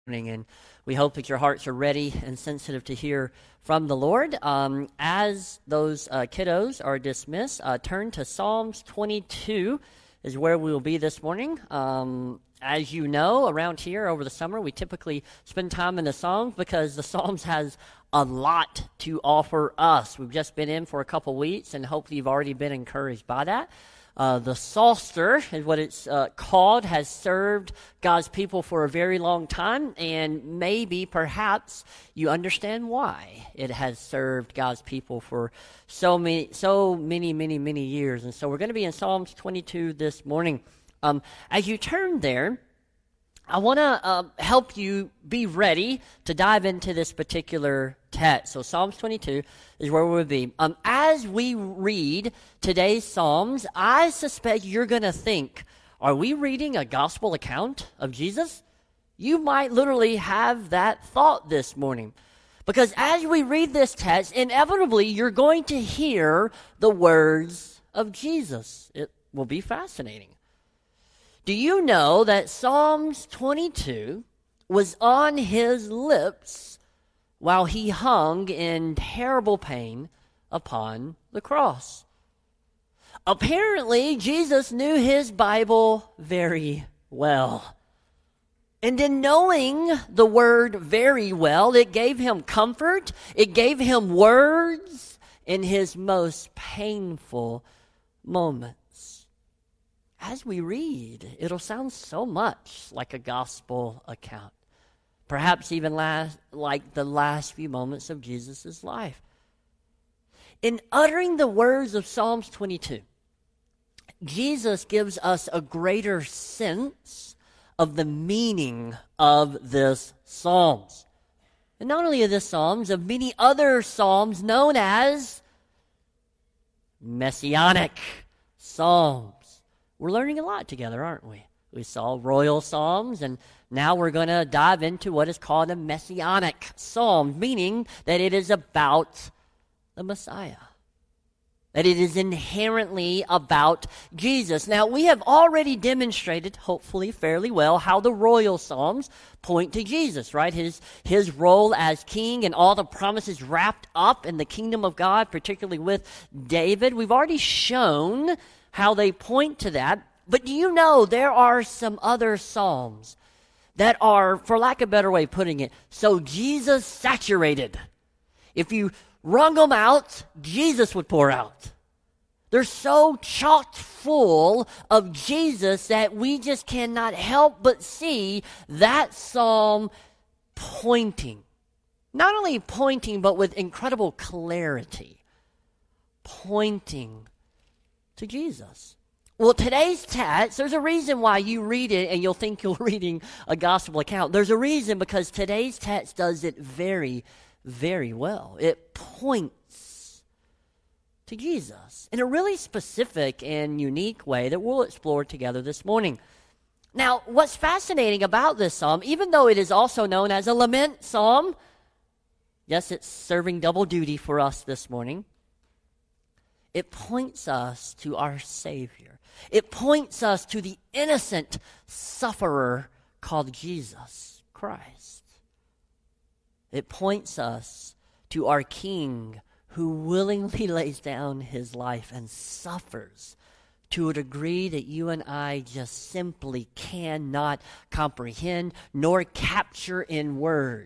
And we hope that your hearts are ready and sensitive to hear from the Lord. As those kiddos are dismissed, turn to Psalms 22 is where we will be this morning. As you know, around here over the summer, we typically spend time in the Psalms because the Psalms has a lot to offer us. We've just been in for a couple weeks, and hopefully you've already been encouraged by that. The Psalter is what it's called, has served God's people for a very long time, and maybe, perhaps, you understand why it has served God's people for so many years. And so we're going to be in Psalms 22 this morning. As you turn there, I want to help you be ready to dive into this particular text. So Psalms 22 is where we'll be. As we read today's Psalms, I suspect you're going to think, are we reading a gospel account of Jesus? You might literally have that thought this morning. Because as we read this text, inevitably you're going to hear the words of Jesus. It will be fascinating. Do you know that Psalms 22 was on his lips while he hung in terrible pain upon the cross? Apparently, Jesus knew his Bible very well. And in knowing the word very well, it gave him comfort, it gave him words in his most painful moments. As we read, it'll sound so much like a gospel account. Perhaps even like the last few moments of Jesus' life. In uttering the words of Psalms 22, Jesus gives us a greater sense of the meaning of this Psalms. And not only of this Psalms, of many other Psalms known as Messianic Psalms. We're learning a lot together, aren't we? We saw royal psalms, and now we're going to dive into what is called a messianic psalm, meaning that it is about the Messiah, that it is inherently about Jesus. Now, we have already demonstrated, hopefully fairly well, how the royal psalms point to Jesus, right? His role as king and all the promises wrapped up in the kingdom of God, particularly with David. We've already shown how they point to that. But do you know there are some other psalms that are, for lack of a better way of putting it, so Jesus saturated. If you wrung them out, Jesus would pour out. They're so chock full of Jesus that we just cannot help but see that psalm pointing. Not only pointing, but with incredible clarity. Pointing to Jesus. Well, today's text, there's a reason why you read it and you'll think you're reading a gospel account. There's a reason because today's text does it very, very well. It points to Jesus in a really specific and unique way that we'll explore together this morning. Now, what's fascinating about this psalm, even though it is also known as a lament psalm, yes, it's serving double duty for us this morning, it points us to our Savior. It points us to the innocent sufferer called Jesus Christ. It points us to our King who willingly lays down his life and suffers to a degree that you and I just simply cannot comprehend nor capture in words.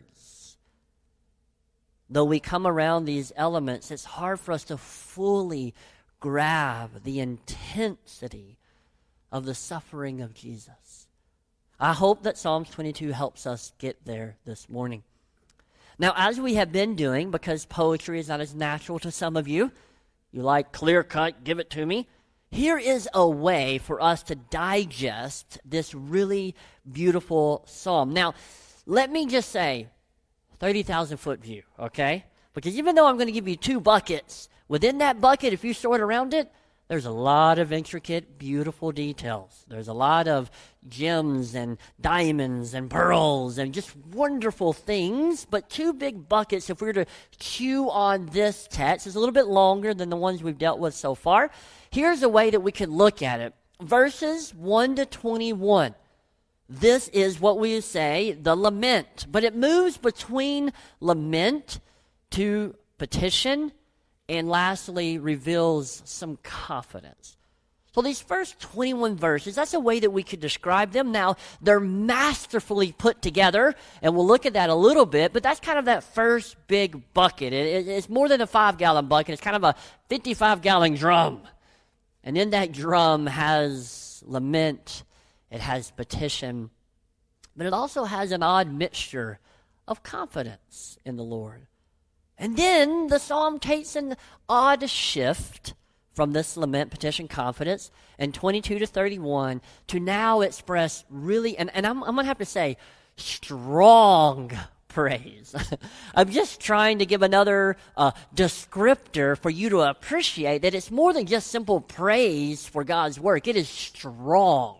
Though we come around these elements, it's hard for us to fully grab the intensity of the suffering of Jesus. I hope that Psalms 22 helps us get there this morning. Now, as we have been doing, because poetry is not as natural to some of you, you like clear cut, give it to me, here is a way for us to digest this really beautiful psalm. Now, let me just say, 30,000 foot view, okay? Because even though I'm going to give you two buckets, within that bucket, if you sort around it, there's a lot of intricate, beautiful details. There's a lot of gems and diamonds and pearls and just wonderful things. But two big buckets, if we were to chew on this text, is a little bit longer than the ones we've dealt with so far. Here's a way that we could look at it. Verses 1 to 21. This is what we say, the lament. But it moves between lament to petition and lastly reveals some confidence. So these first 21 verses, that's a way that we could describe them. Now, they're masterfully put together, and we'll look at that a little bit, but that's kind of that first big bucket. It's more than a 5-gallon bucket. It's kind of a 55-gallon drum. And in that drum has lament, it has petition, but it also has an odd mixture of confidence in the Lord. And then the psalm takes an odd shift from this lament, petition, confidence, and 22 to 31 to now express really, and I'm going to have to say, strong praise. I'm just trying to give another descriptor for you to appreciate that it's more than just simple praise for God's work. It is strong.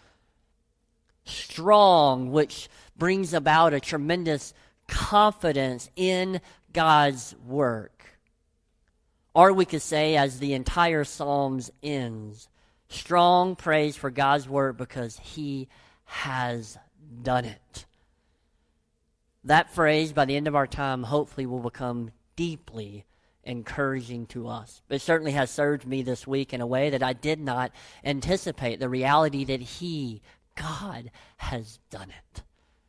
Strong, which brings about a tremendous confidence in God's work. Or we could say, as the entire Psalms ends, strong praise for God's work because He has done it. That phrase, by the end of our time, hopefully will become deeply encouraging to us. It certainly has served me this week in a way that I did not anticipate, the reality that He, God, has done it.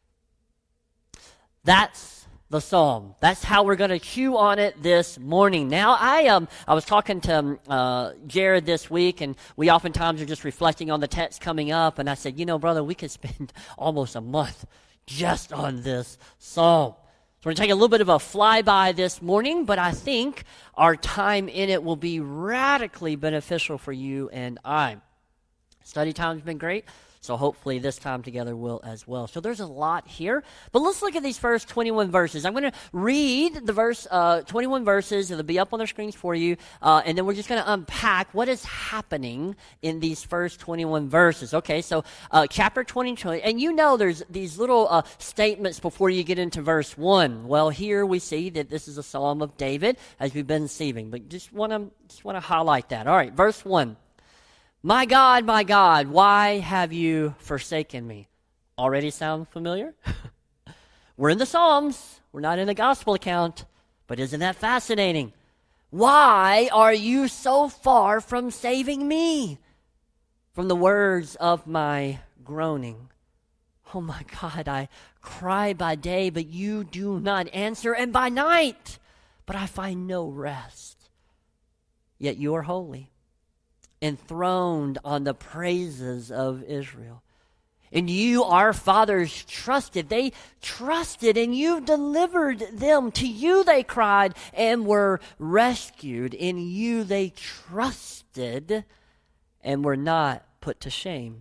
That's the psalm. That's how we're going to chew on it this morning. Now, I was talking to Jared this week, and we oftentimes are just reflecting on the text coming up, and I said, brother, we could spend almost a month just on this psalm. So we're going to take a little bit of a flyby this morning, but I think our time in it will be radically beneficial for you and I. Study time's been great. So hopefully this time together will as well. So there's a lot here. But let's look at these first 21 verses. I'm going to read the 21 verses. It'll be up on the screens for you. And then we're just going to unpack what is happening in these first 21 verses. Okay, so chapter 22. And there's these little statements before you get into verse 1. Well, here we see that this is a psalm of David, as we've been seeing. But just want to highlight that. All right, verse 1. My God, why have you forsaken me? Already sound familiar? We're in the Psalms. We're not in the gospel account. But isn't that fascinating? Why are you so far from saving me? From the words of my groaning. Oh my God, I cry by day, but you do not answer, and by night, but I find no rest. Yet you are holy, enthroned on the praises of Israel. And you, our fathers, trusted. They trusted, and you delivered them. To you they cried and were rescued. In you they trusted and were not put to shame.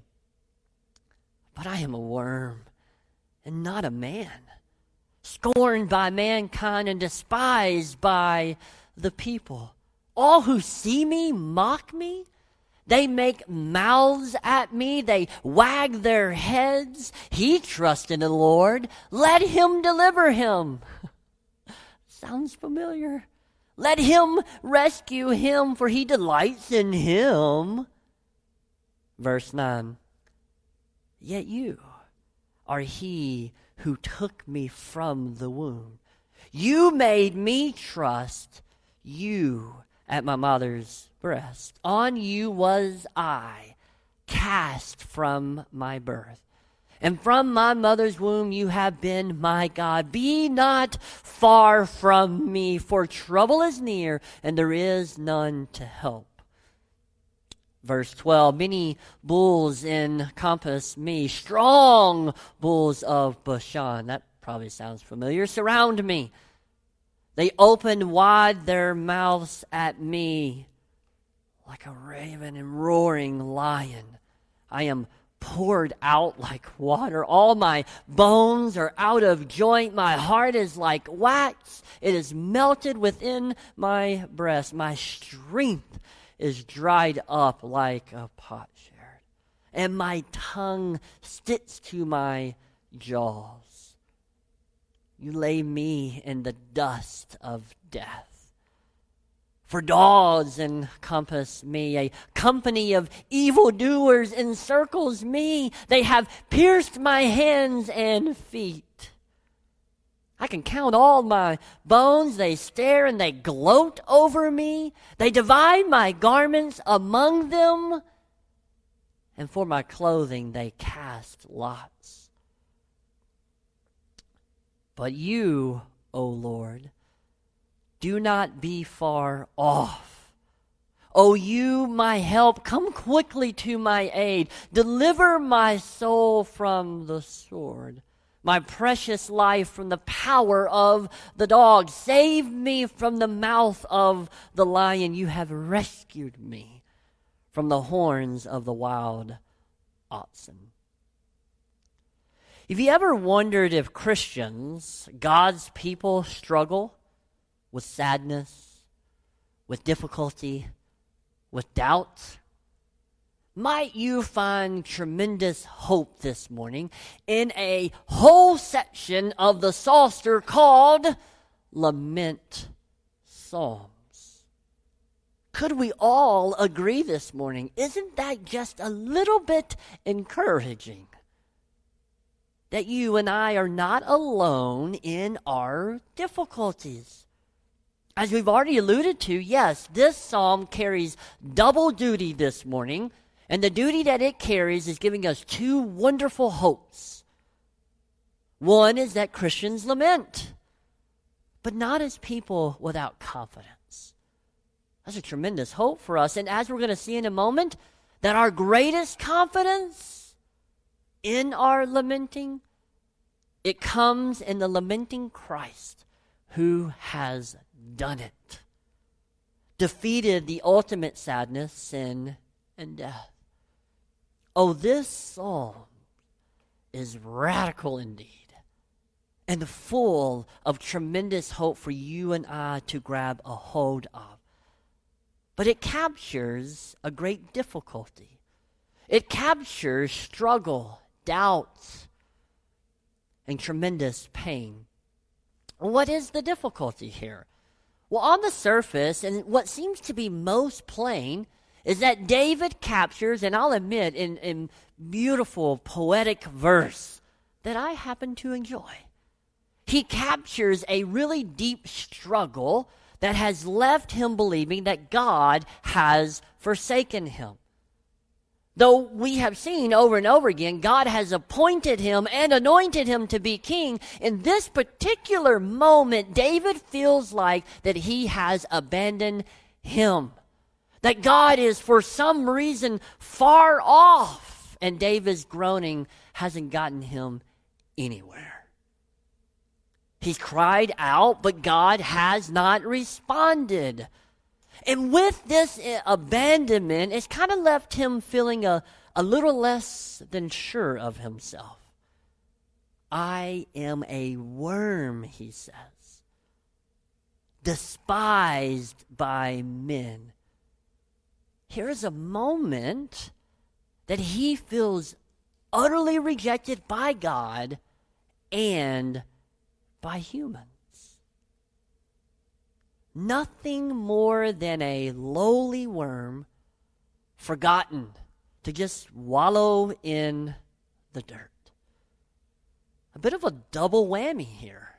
But I am a worm and not a man, scorned by mankind and despised by the people. All who see me mock me. They make mouths at me. They wag their heads. He trusts in the Lord. Let him deliver him. Sounds familiar. Let him rescue him, for he delights in him. Verse 9. Yet you are he who took me from the womb. You made me trust you at my mother's breast. On you was I cast from my birth. And from my mother's womb you have been my God. Be not far from me, for trouble is near, and there is none to help. Verse 12, many bulls encompass me, strong bulls of Bashan. That probably sounds familiar. Surround me. They opened wide their mouths at me like a raven and roaring lion. I am poured out like water. All my bones are out of joint. My heart is like wax. It is melted within my breast. My strength is dried up like a potsherd, and my tongue sticks to my jaws. You lay me in the dust of death. For dogs encompass me. A company of evildoers encircles me. They have pierced my hands and feet. I can count all my bones. They stare and they gloat over me. They divide my garments among them. And for my clothing they cast lots. But you, O Lord, do not be far off. O you, my help, come quickly to my aid. Deliver my soul from the sword, my precious life from the power of the dog. Save me from the mouth of the lion. You have rescued me from the horns of the wild oxen. Have you ever wondered if Christians, God's people, struggle with sadness, with difficulty, with doubt? Might you find tremendous hope this morning in a whole section of the Psalter called Lament Psalms? Could we all agree this morning? Isn't that just a little bit encouraging? That you and I are not alone in our difficulties. As we've already alluded to, yes, this psalm carries double duty this morning, and the duty that it carries is giving us two wonderful hopes. One is that Christians lament, but not as people without confidence. That's a tremendous hope for us, and as we're going to see in a moment, that our greatest confidence in our lamenting, it comes in the lamenting Christ who has done it, defeated the ultimate sadness, sin, and death. Oh, this psalm is radical indeed and full of tremendous hope for you and I to grab a hold of. But it captures a great difficulty. It captures struggle, doubt, and tremendous pain. What is the difficulty here? Well, on the surface, and what seems to be most plain, is that David captures, and I'll admit, in beautiful poetic verse that I happen to enjoy. He captures a really deep struggle that has left him believing that God has forsaken him. Though we have seen over and over again, God has appointed him and anointed him to be king, in this particular moment, David feels like that he has abandoned him. That God is for some reason far off, and David's groaning hasn't gotten him anywhere. He's cried out, but God has not responded. And with this abandonment, it's kind of left him feeling a little less than sure of himself. I am a worm, he says, despised by men. Here's a moment that he feels utterly rejected by God and by humans. Nothing more than a lowly worm, forgotten to just wallow in the dirt. A bit of a double whammy here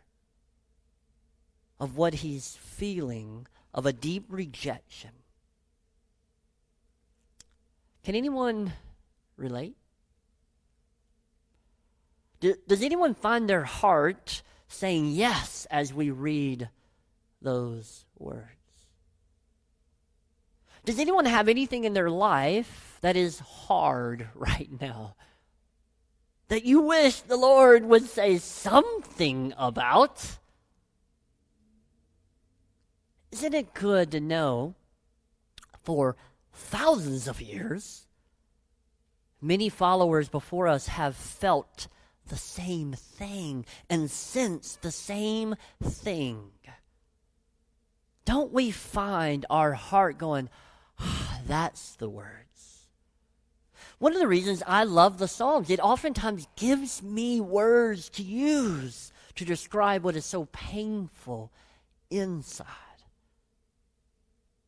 of what he's feeling, of a deep rejection. Can anyone relate? Does anyone find their heart saying yes as we read those words? Does anyone have anything in their life that is hard right now, that you wish the Lord would say something about? Isn't it good to know for thousands of years, many followers before us have felt the same thing and sensed the same thing? Don't we find our heart going, that's the words? One of the reasons I love the Psalms, it oftentimes gives me words to use to describe what is so painful inside.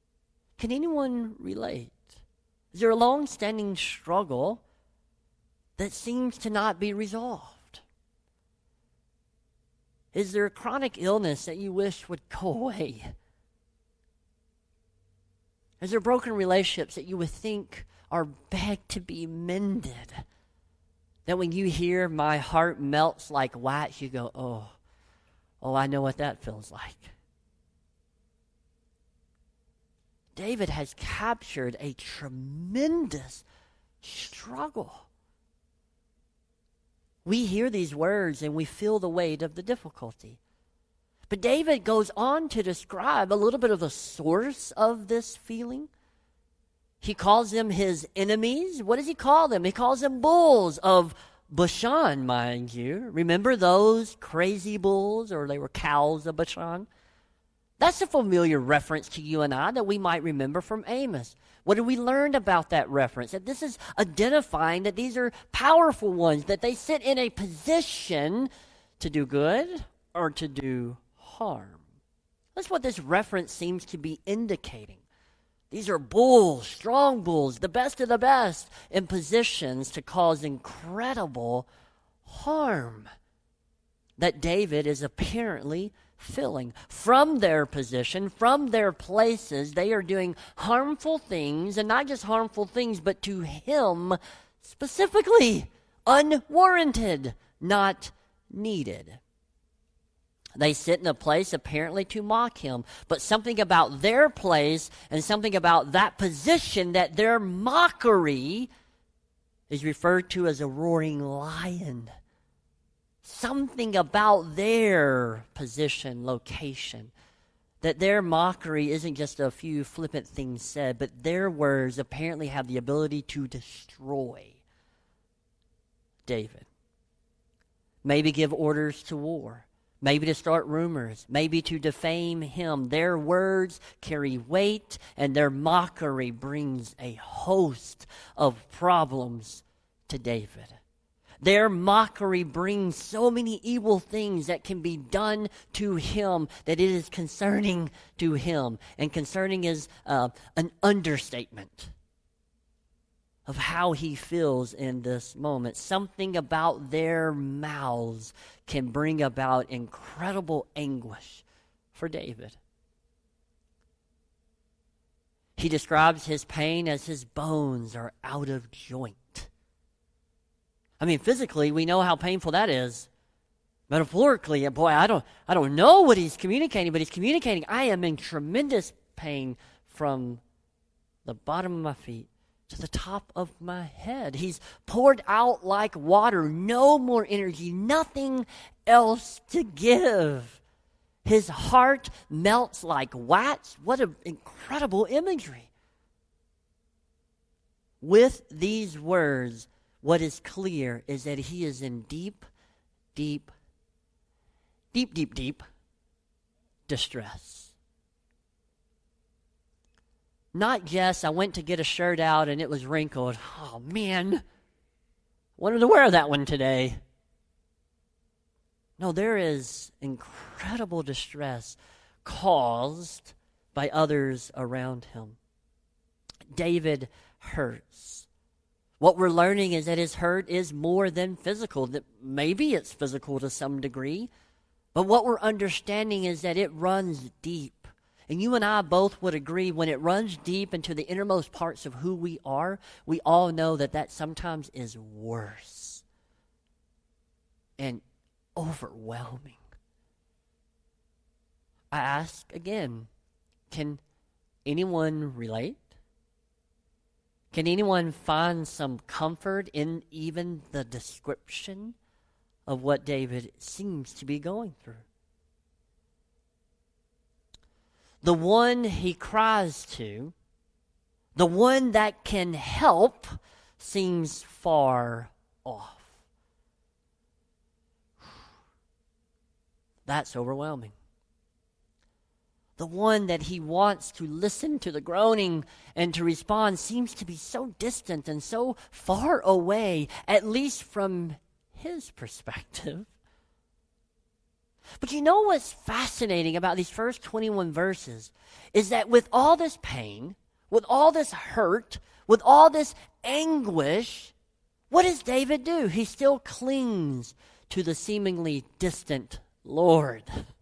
Can anyone relate? Is there a long-standing struggle that seems to not be resolved? Is there a chronic illness that you wish would go away? Is there broken relationships that you would think are begged to be mended? That when you hear "my heart melts like wax," you go, oh, I know what that feels like. David has captured a tremendous struggle. We hear these words and we feel the weight of the difficulty. But David goes on to describe a little bit of the source of this feeling. He calls them his enemies. What does he call them? He calls them bulls of Bashan, mind you. Remember those crazy bulls, or they were cows of Bashan? That's a familiar reference to you and I that we might remember from Amos. What did we learn about that reference? That this is identifying that these are powerful ones, that they sit in a position to do good or to do harm. That's what this reference seems to be indicating. These are bulls, strong bulls, the best of the best, in positions to cause incredible harm that David is apparently filling. From their position, from their places, they are doing harmful things, and not just harmful things, but to him specifically, unwarranted, not needed. They sit in a place apparently to mock him, but something about their place and something about that position, that their mockery is referred to as a roaring lion. Something about their position, location, that their mockery isn't just a few flippant things said, but their words apparently have the ability to destroy David. Maybe give orders to war. Maybe to start rumors, maybe to defame him. Their words carry weight, and their mockery brings a host of problems to David. Their mockery brings so many evil things that can be done to him that it is concerning to him. And concerning is an understatement of how he feels in this moment. Something about their mouths can bring about incredible anguish for David. He describes his pain as his bones are out of joint. I mean, physically, we know how painful that is. Metaphorically, boy, I don't know what he's communicating, but he's communicating, I am in tremendous pain from the bottom of my feet to the top of my head. He's poured out like water, no more energy, nothing else to give. His heart melts like wax. What an incredible imagery. With these words, what is clear is that he is in deep distress. Not just, I went to get a shirt out and it was wrinkled. Oh, man. Wanted to wear that one today. No, there is incredible distress caused by others around him. David hurts. What we're learning is that his hurt is more than physical. That maybe it's physical to some degree, but what we're understanding is that it runs deep. And you and I both would agree when it runs deep into the innermost parts of who we are, we all know that that sometimes is worse and overwhelming. I ask again, can anyone relate? Can anyone find some comfort in even the description of what David seems to be going through? The one he cries to, the one that can help, seems far off. That's overwhelming. The one that he wants to listen to the groaning and to respond seems to be so distant and so far away, at least from his perspective. But you know what's fascinating about these first 21 verses is that with all this pain, with all this hurt, with all this anguish, what does David do? He still clings to the seemingly distant Lord.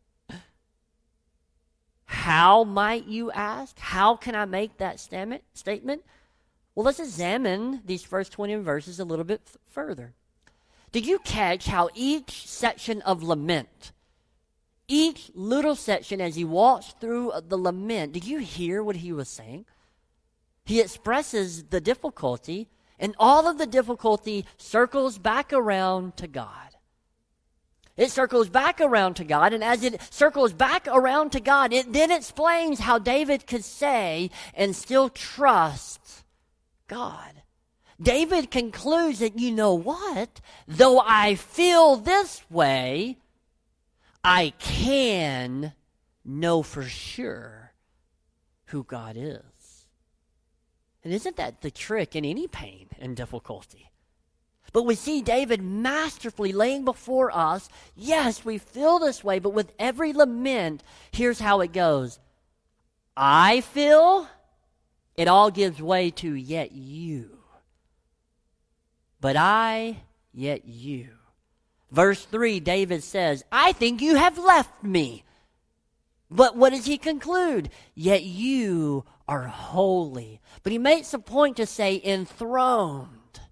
How might you ask? How can I make that statement? Well, let's examine these first 20 verses a little bit further. Did you catch how each section of lament, each little section as he walks through the lament, did you hear what he was saying? He expresses the difficulty, and all of the difficulty circles back around to God. It circles back around to God, and as it circles back around to God, it then explains how David could say and still trust God. David concludes that, you know what? Though I feel this way, I can know for sure who God is. And isn't that the trick in any pain and difficulty? But we see David masterfully laying before us, yes, we feel this way, but with every lament, here's how it goes. I feel, it all gives way to yet you. But I, yet you. Verse 3, David says, I think you have left me. But what does he conclude? Yet you are holy. But he makes a point to say enthroned.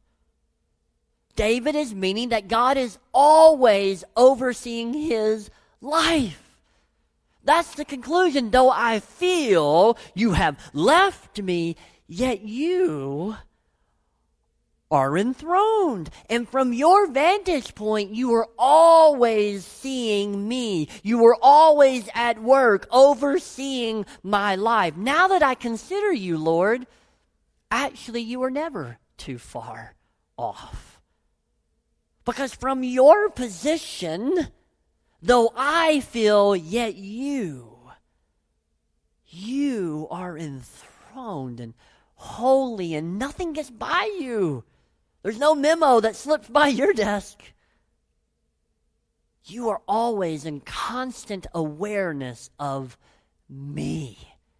David is meaning that God is always overseeing his life. That's the conclusion. Though I feel you have left me, yet you are enthroned. And from your vantage point, you are always seeing me. You are always at work, overseeing my life. Now that I consider you, Lord, actually you are never too far off. Because from your position, though I feel, yet you are enthroned and holy, and nothing gets by you. There's no memo that slips by your desk. You are always in constant awareness of me.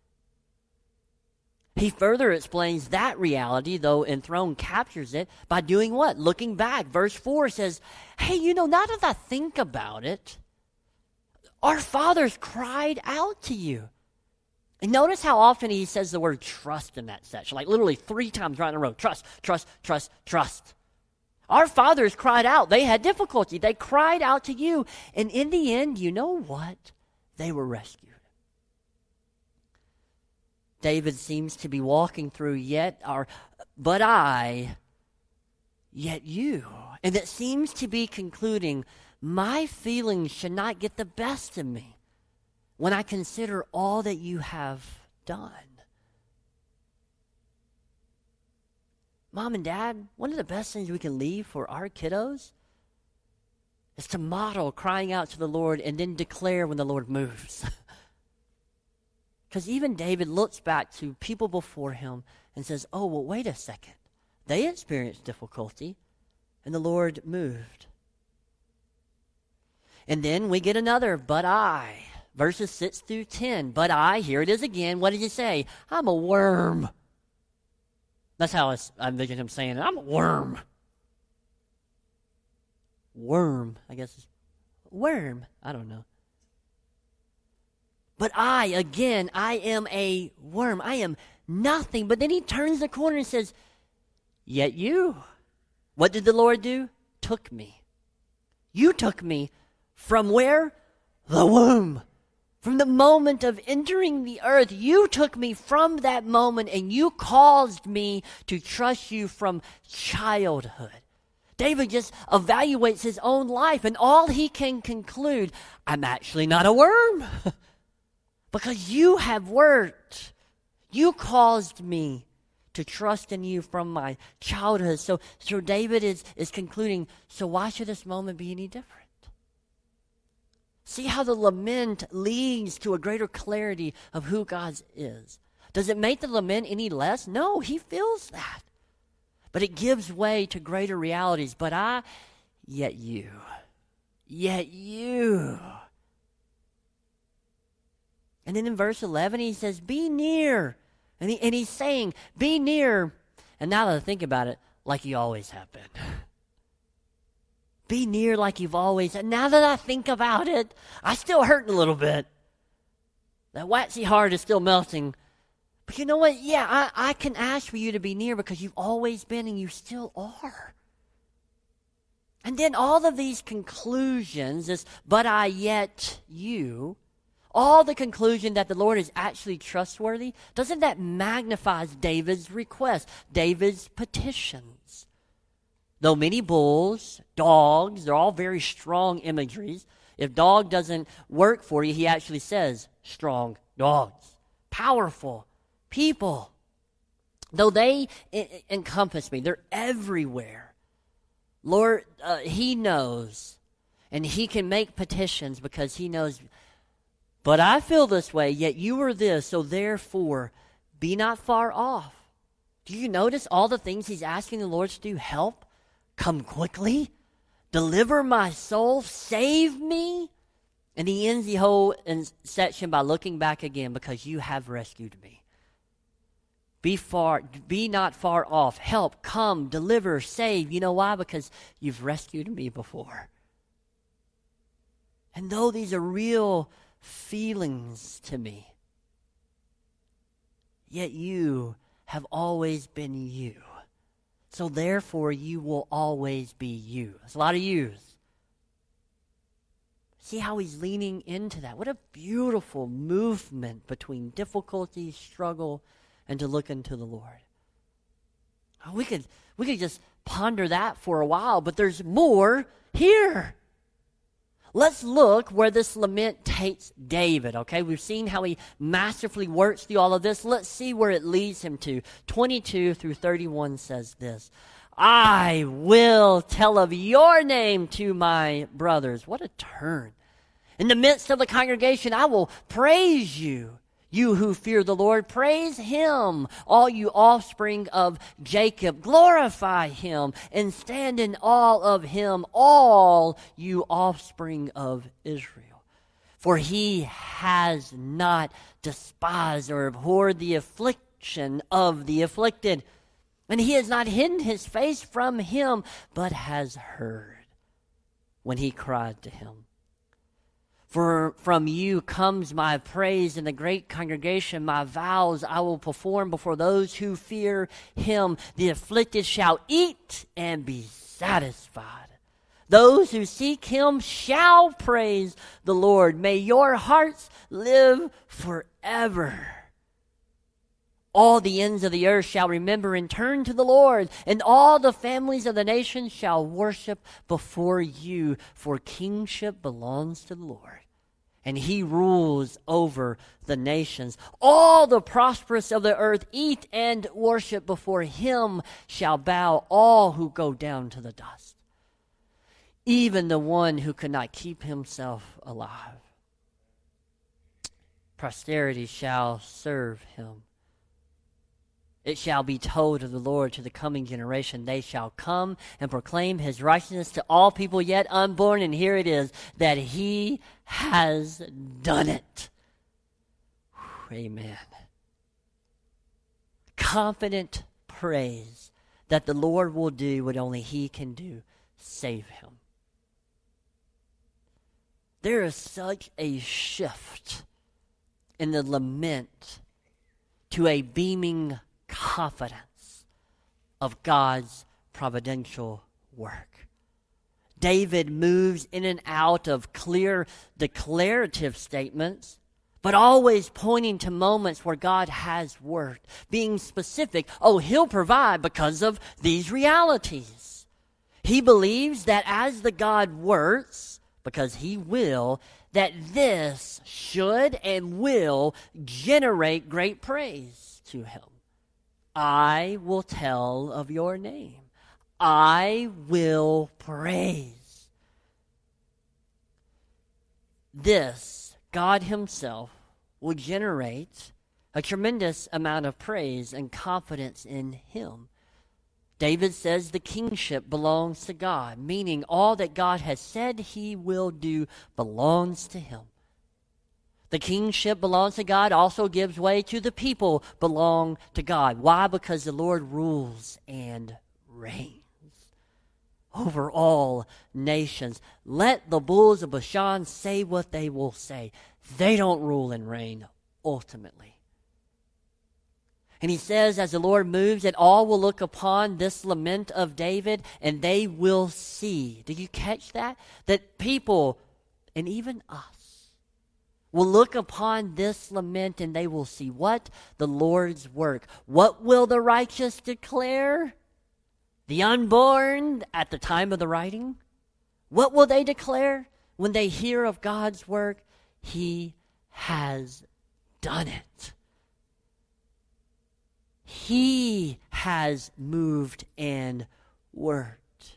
He further explains that reality, though enthroned captures it, by doing what? Looking back. Verse 4 says, hey, now that I think about it, our fathers cried out to you. And notice how often he says the word trust in that section, like literally 3 times right in a row. Trust, trust, trust, trust. Our fathers cried out. They had difficulty. They cried out to you. And in the end, you know what? They were rescued. David seems to be walking through yet you. And it seems to be concluding, my feelings should not get the best of me when I consider all that you have done. Mom and Dad, one of the best things we can leave for our kiddos is to model crying out to the Lord and then declare when the Lord moves. Because even David looks back to people before him and says, oh, well, wait a second. They experienced difficulty, and the Lord moved. And then we get another, but I. Verses 6 through 10. But I, here it is again. What did he say? I'm a worm. That's how I envision him saying it. I'm a worm. Worm, I guess. Worm. I don't know. But I am a worm. I am nothing. But then he turns the corner and says, yet you. What did the Lord do? Took me. You took me from where? The womb. From the moment of entering the earth, you took me from that moment and you caused me to trust you from childhood. David just evaluates his own life, and all he can conclude, I'm actually not a worm. Because you have worked. You caused me to trust in you from my childhood. So David is concluding, so why should this moment be any different? See how the lament leads to a greater clarity of who God is. Does it make the lament any less? No, he feels that. But it gives way to greater realities. But I, yet you. Yet you. And then in verse 11 he says, be near And he's saying, be near, and now that I think about it, like you always have been. Be near like you've always. And now that I think about it, I still hurt a little bit. That waxy heart is still melting. But you know what? Yeah, I can ask for you to be near because you've always been and you still are. And then all of these conclusions, this but I yet you, all the conclusion that the Lord is actually trustworthy, doesn't that magnify David's request, David's petitions? Though many bulls, dogs, they're all very strong imageries. If dog doesn't work for you, he actually says strong dogs, powerful people. Though they encompass me, they're everywhere. Lord, he knows, and he can make petitions because he knows, but I feel this way, yet you are this, so therefore be not far off. Do you notice all the things he's asking the Lord to do? Help, come quickly, deliver my soul, save me. And he ends the whole section by looking back again, because you have rescued me. Be not far off. Help, come, deliver, save. You know why? Because you've rescued me before. And though these are real feelings to me, yet you have always been you. So therefore you will always be you. There's a lot of yous. See how he's leaning into that. What a beautiful movement between difficulty, struggle, and to look into the Lord. We could just ponder that for a while, but there's more here. Let's look where this lament takes David, okay? We've seen how he masterfully works through all of this. Let's see where it leads him to. 22 through 31 says this: I will tell of your name to my brothers. What a turn. In the midst of the congregation, I will praise you. You who fear the Lord, praise him. All you offspring of Jacob, glorify him and stand in awe of him, all you offspring of Israel. For he has not despised or abhorred the affliction of the afflicted, and he has not hidden his face from him, but has heard when he cried to him. For from you comes my praise in the great congregation. My vows I will perform before those who fear him. The afflicted shall eat and be satisfied. Those who seek him shall praise the Lord. May your hearts live forever. All the ends of the earth shall remember and turn to the Lord, and all the families of the nations shall worship before you, for kingship belongs to the Lord, and he rules over the nations. All the prosperous of the earth eat and worship before him shall bow, all who go down to the dust, even the one who could not keep himself alive. Posterity shall serve him. It shall be told of the Lord to the coming generation. They shall come and proclaim his righteousness to all people yet unborn. And here it is, that he has done it. Amen. Confident praise that the Lord will do what only he can do: save him. There is such a shift in the lament to a beaming confidence of God's providential work. David moves in and out of clear declarative statements, but always pointing to moments where God has worked, being specific. Oh, he'll provide because of these realities. He believes that as the God works, because he will, that this should and will generate great praise to him. I will tell of your name. I will praise. This, God himself, will generate a tremendous amount of praise and confidence in him. David says the kingship belongs to God, meaning all that God has said he will do belongs to him. The kingship belongs to God, also gives way to the people belong to God. Why? Because the Lord rules and reigns over all nations. Let the bulls of Bashan say what they will say. They don't rule and reign ultimately. And he says, as the Lord moves, that all will look upon this lament of David, and they will see. Did you catch that? That people, and even us, will look upon this lament, and they will see what? The Lord's work. What will the righteous declare? The unborn at the time of the writing? What will they declare when they hear of God's work? He has done it. He has moved and worked.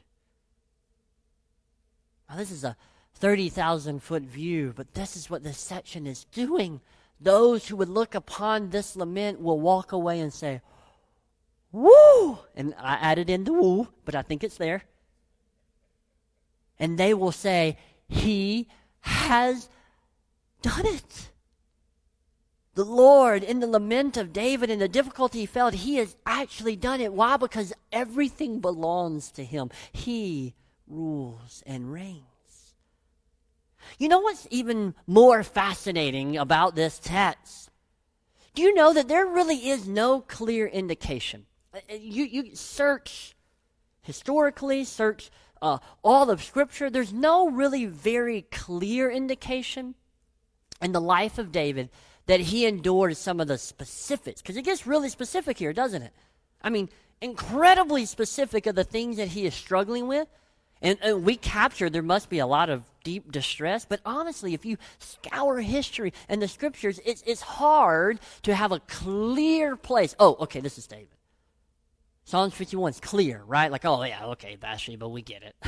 Now, this is a 30,000-foot view, but this is what this section is doing. Those who would look upon this lament will walk away and say, woo! And I added in the woo, but I think it's there. And they will say, he has done it. The Lord, in the lament of David and the difficulty he felt, he has actually done it. Why? Because everything belongs to him. He rules and reigns. You know what's even more fascinating about this text? Do you know that there really is no clear indication? You search historically, search all of Scripture. There's no really very clear indication in the life of David that he endured some of the specifics. Because it gets really specific here, doesn't it? I mean, incredibly specific of the things that he is struggling with. And we capture there must be a lot of deep distress. But honestly, if you scour history and the Scriptures, it's hard to have a clear place. Oh, okay, this is David. Psalms 51 is clear, right? Like, oh, yeah, okay, Bathsheba, we get it.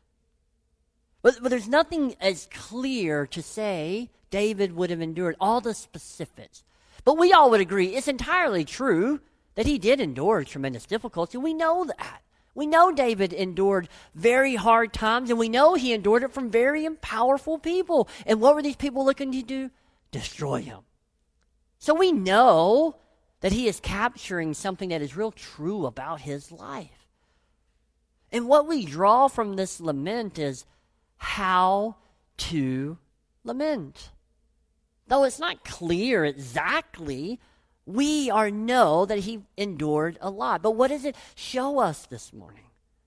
But there's nothing as clear to say David would have endured all the specifics. But we all would agree it's entirely true that he did endure tremendous difficulty. We know that. We know David endured very hard times, and we know he endured it from very powerful people. And what were these people looking to do? Destroy him. So we know that he is capturing something that is real true about his life. And what we draw from this lament is how to lament. Though it's not clear exactly, we know that he endured a lot. But what does it show us this morning?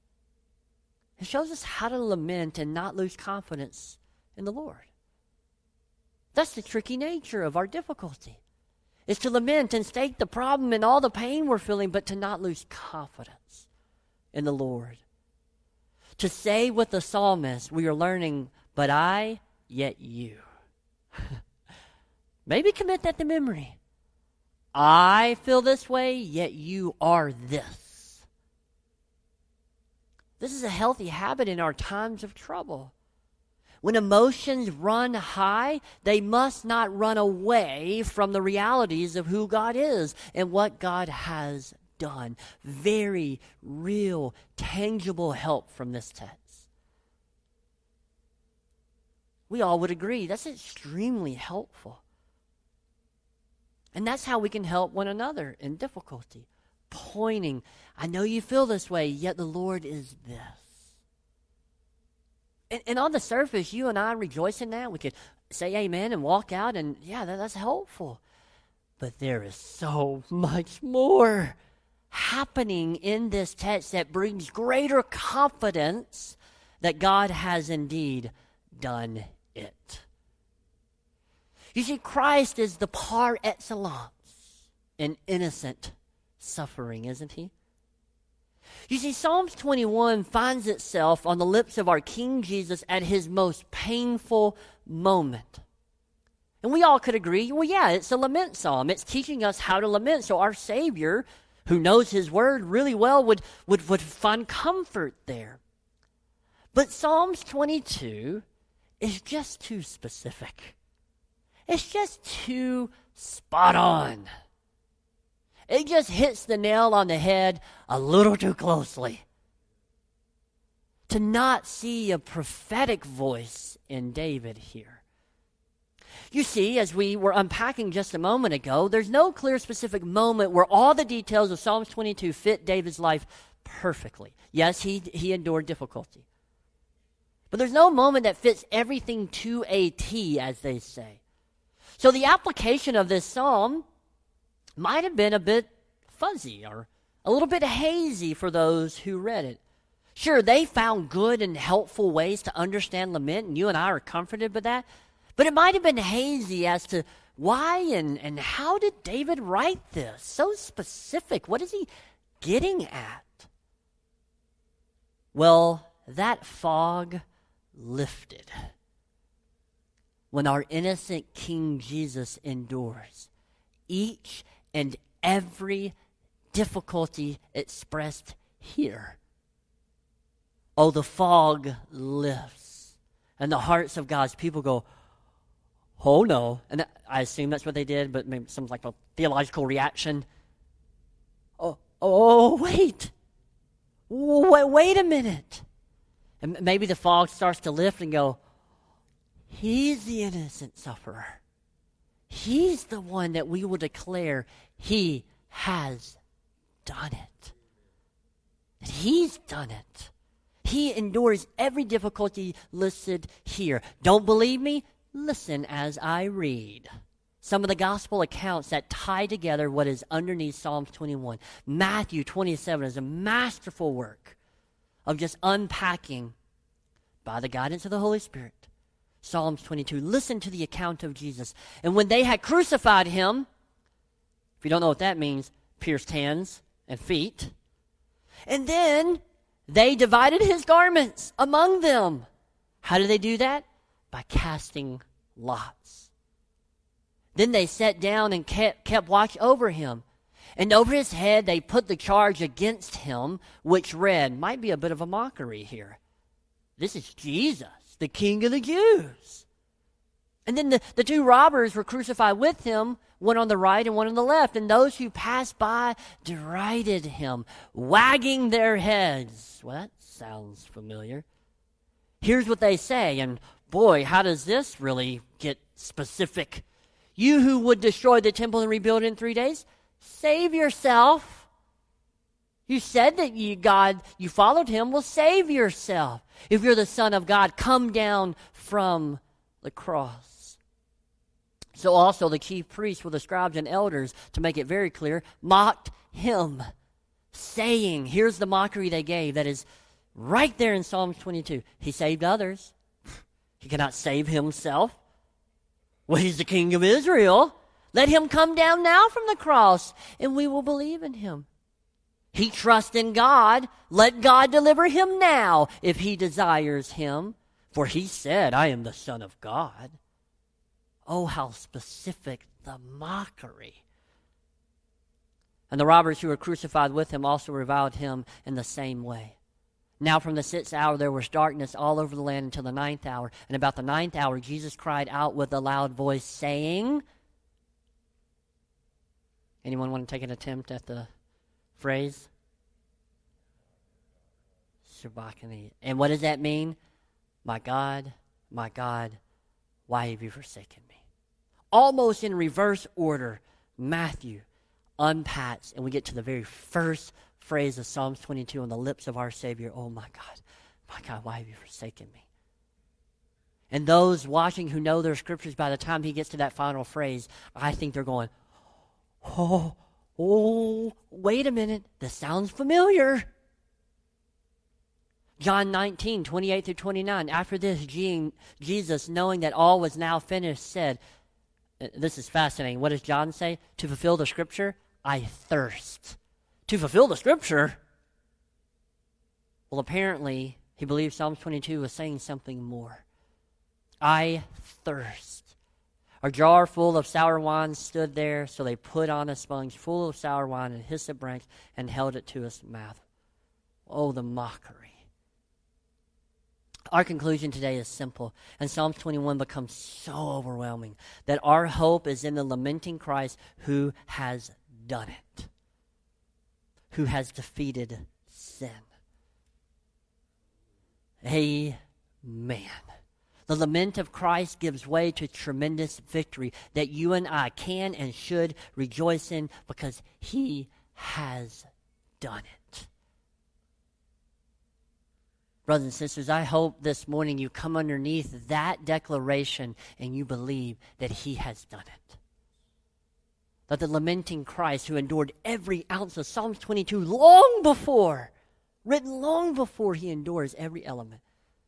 It shows us how to lament and not lose confidence in the Lord. That's the tricky nature of our difficulty. Is to lament and state the problem and all the pain we're feeling, but to not lose confidence in the Lord. To say with the psalmist, we are learning, but I, yet you. Maybe commit that to memory. I feel this way, yet you are this. This is a healthy habit in our times of trouble. When emotions run high, they must not run away from the realities of who God is and what God has done. Very real, tangible help from this text. We all would agree that's extremely helpful. And that's how we can help one another in difficulty. Pointing, I know you feel this way, yet the Lord is this. And on the surface, you and I rejoice in that. We could say amen and walk out, and yeah, that's helpful. But there is so much more happening in this text that brings greater confidence that God has indeed done it. You see, Christ is the par excellence in innocent suffering, isn't he? You see, Psalms 21 finds itself on the lips of our King Jesus at his most painful moment. And we all could agree, well, yeah, it's a lament psalm. It's teaching us how to lament. So our Savior, who knows his word really well, would find comfort there. But Psalms 22 is just too specific. It's just too spot on. It just hits the nail on the head a little too closely. To not see a prophetic voice in David here. You see, as we were unpacking just a moment ago, there's no clear specific moment where all the details of Psalms 22 fit David's life perfectly. Yes, he endured difficulty. But there's no moment that fits everything to a T, as they say. So the application of this psalm might have been a bit fuzzy or a little bit hazy for those who read it. Sure, they found good and helpful ways to understand lament, and you and I are comforted by that. But it might have been hazy as to why and how did David write this? So specific. What is he getting at? Well, that fog lifted when our innocent King Jesus endures each and every difficulty expressed here. Oh, the fog lifts, and the hearts of God's people go, oh no. And I assume that's what they did, but maybe some like a theological reaction. Wait a minute. And maybe the fog starts to lift and go, he's the innocent sufferer. He's the one that we will declare he has done it. That he's done it. He endures every difficulty listed here. Don't believe me? Listen as I read some of the gospel accounts that tie together what is underneath Psalms 21. Matthew 27 is a masterful work of just unpacking, by the guidance of the Holy Spirit, Psalms 22. Listen to the account of Jesus. And when they had crucified him, if you don't know what that means, pierced hands and feet. And then they divided his garments among them. How did they do that? By casting lots. Then they sat down and kept watch over him. And over his head they put the charge against him, which read, might be a bit of a mockery here, this is Jesus, the King of the Jews. And then the two robbers were crucified with him, one on the right and one on the left. And those who passed by derided him, wagging their heads. Well, that sounds familiar. Here's what they say, and boy, how does this really get specific? You who would destroy the temple and rebuild it in 3 days, save yourself. You said that you followed him. Well, save yourself. If you're the Son of God, come down from the cross. So also the chief priests with the scribes and elders, to make it very clear, mocked him, saying, here's the mockery they gave that is right there in Psalms 22. He saved others. He cannot save himself. Well, he's the King of Israel. Let him come down now from the cross, and we will believe in him. He trusts in God. Let God deliver him now if he desires him. For he said, I am the Son of God. Oh, how specific the mockery. And the robbers who were crucified with him also reviled him in the same way. Now from the 6th hour there was darkness all over the land until the 9th hour. And about the 9th hour Jesus cried out with a loud voice, saying, anyone want to take an attempt at the phrase? Sabachthani. And what does that mean? My God, why have you forsaken me? Almost in reverse order, Matthew unpacks, and we get to the very first phrase of Psalms 22 on the lips of our Savior. Oh my God, why have you forsaken me? And those watching who know their scriptures, by the time he gets to that final phrase, I think they're going, oh, wait a minute, this sounds familiar. John 19, 28 through 29. After this, Jesus, knowing that all was now finished, said, this is fascinating. What does John say? To fulfill the scripture, I thirst. To fulfill the scripture? Well, apparently, he believed Psalms 22 was saying something more. I thirst. A jar full of sour wine stood there, so they put on a sponge full of sour wine and hyssop branch and held it to his mouth. Oh, the mockery. Our conclusion today is simple, and Psalms 21 becomes so overwhelming that our hope is in the lamenting Christ who has done it, who has defeated sin. Amen. The lament of Christ gives way to tremendous victory that you and I can and should rejoice in because he has done it. Brothers and sisters, I hope this morning you come underneath that declaration and you believe that he has done it. That the lamenting Christ who endured every ounce of Psalms 22 written long before he endures every element.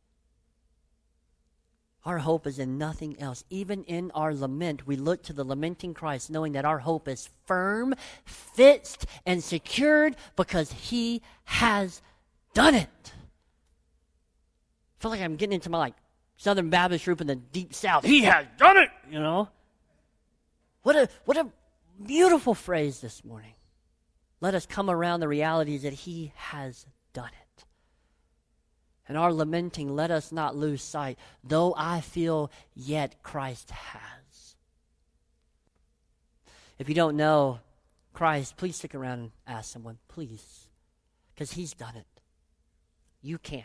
Our hope is in nothing else. Even in our lament, we look to the lamenting Christ, knowing that our hope is firm, fixed, and secured because he has done it. I feel like I'm getting into my Southern Baptist group in the deep South. He has done it, you know. What a beautiful phrase this morning. Let us come around the realities that he has done it. And our lamenting, let us not lose sight. Though I feel, yet Christ has. If you don't know Christ, please stick around and ask someone, please. Because he's done it. You can't.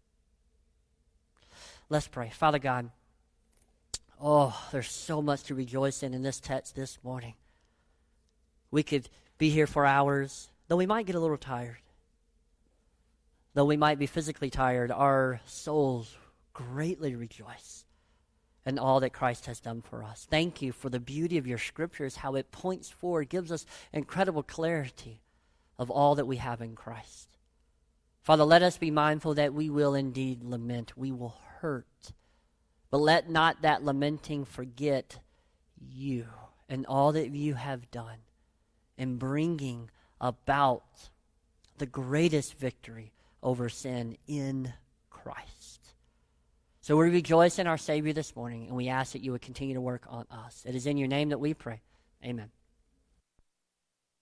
Let's pray. Father God, there's so much to rejoice in this text this morning. We could be here for hours, though we might get a little tired. Though we might be physically tired, our souls greatly rejoice in all that Christ has done for us. Thank you for the beauty of your scriptures, how it points forward, gives us incredible clarity of all that we have in Christ. Father, let us be mindful that we will indeed lament. We will hurt. But let not that lamenting forget you and all that you have done in bringing about the greatest victory over sin in Christ. So we rejoice in our Savior this morning, and we ask that you would continue to work on us. It is in your name that we pray. Amen.